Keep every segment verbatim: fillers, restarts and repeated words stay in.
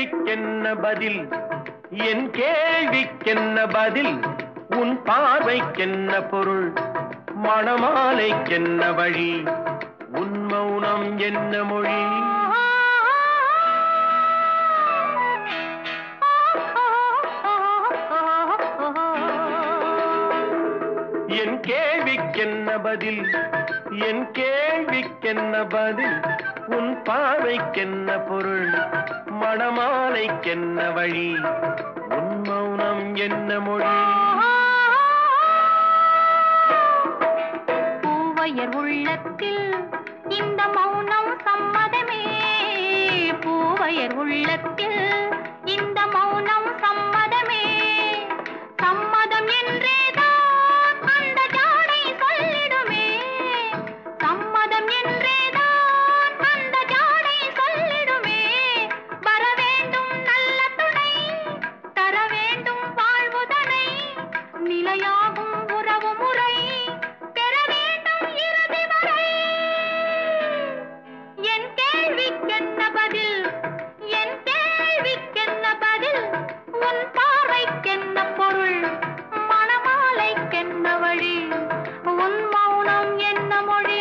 கேள்விக்கென்ன பதில் என் கேள்விக்கென்ன பதில் உன் பார்வைக்கென்ன பொருள் மணமாலைக்கென்ன வழி உன் மௌனம் என்ன மொழி என் கேள்விக்கென்ன பதில் என் கேள்விக்கென்ன பதில் உன் பார்வைக்கென்ன பொருள் மணமாலைக்கென்ன வழி உன் மௌனம் என்ன மொழி பூவையர் உள்ளத்தில் இந்த மௌனம் சம்மதமே பூவையர் உள்ளத்தில் இந்த மௌனம் சம்மதமே சம்மதம் என்றேதான் அந்த ஜாடை சொல்லிடுமே சம்மதம் என்றேதான் அந்த ஜாடை சொல்லிடுமே வர வேண்டும் நல்ல துணை தர வேண்டும் வாழ்வுதனை நிலையாகும் உறவு முறை பெற வேண்டும் இறுதி வரை என் கேள்விக்கென்ன பதில் என் கேள்விக்கென்ன பதில் உன் பார்வைக்கென்ன பொருள் மணமாலைக்கென்ன வழி உன் மௌனம் என்ன மொழி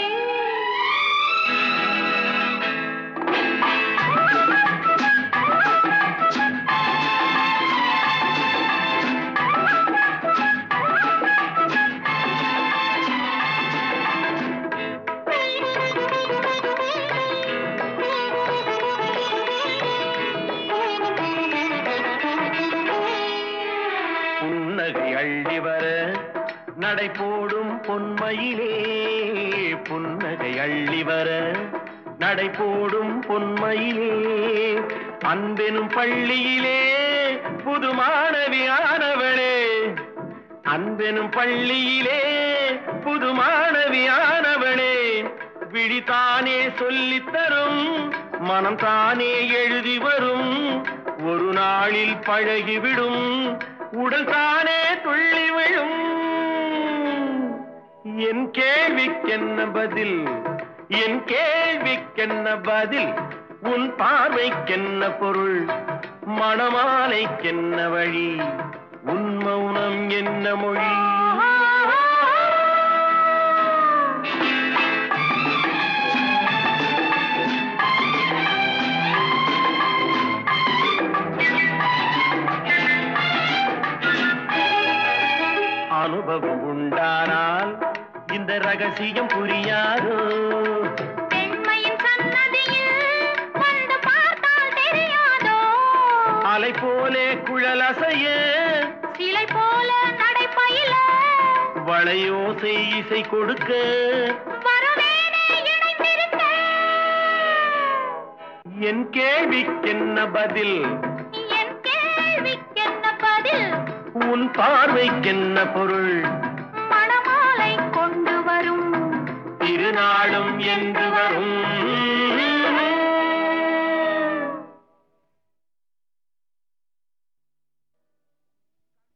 புன்னகை அள்ளி வர நடை போடும் பொன்மையிலே புன்னகை அள்ளி வர நடை போடும் பொன்மையிலே அன்பெனும் பள்ளியிலே புது மாணவியானவளே அன்பெனும் பள்ளியிலே புது மாணவியானவளே விழித்தானே சொல்லித் தரும் மனம் தானே எழுதி வரும் ஒரு நாளில் பழகிவிடும் உடல் தானே துள்ளி விழும் என் கேள்விக்கென்ன பதில் என் கேள்விக்கென்ன பதில் உன் பார்வைக்கென்ன பொருள் மணமாலைக்கென்ன வழி உன் மௌனம் என்ன மொழி அனுபவம் உண்டானால் இந்த ரகசியம் புரியாதோ பெண்மையின் சன்னதியில் வந்து பார்த்தால் தெரியாதோ அலை போலே குழலசைய சிலை போல நடைபயில வளையோசை இசை கொடுக்க வருவேனே இணைந்திருக்க என் கேள்விக்கென்ன பதில் என் கேள்விக்கென்ன பதில் உன் பார்வைக்கென்ன பொருள் மணமாலை கொண்டு வரும் திருநாளும் என்று வரும்